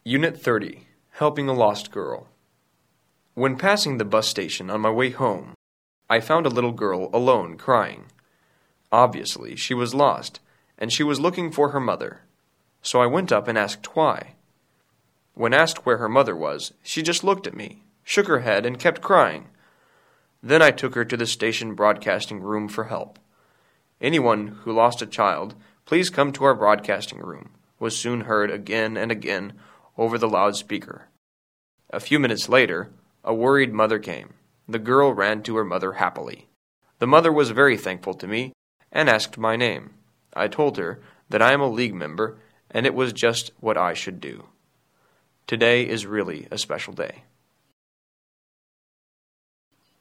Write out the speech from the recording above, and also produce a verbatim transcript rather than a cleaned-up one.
Unit thirty, Helping a Lost Girl. When passing the bus station on my way home, I found a little girl alone crying. Obviously, she was lost, and she was looking for her mother. So I went up and asked why. When asked where her mother was, she just looked at me, shook her head, and kept crying. Then I took her to the station broadcasting room for help. "Anyone who lost a child, please come to our broadcasting room," was soon heard again and again over the loudspeaker. A few minutes later, a worried mother came. The girl ran to her mother happily. The mother was very thankful to me and asked my name. I told her that I am a League member and it was just what I should do. Today is really a special day.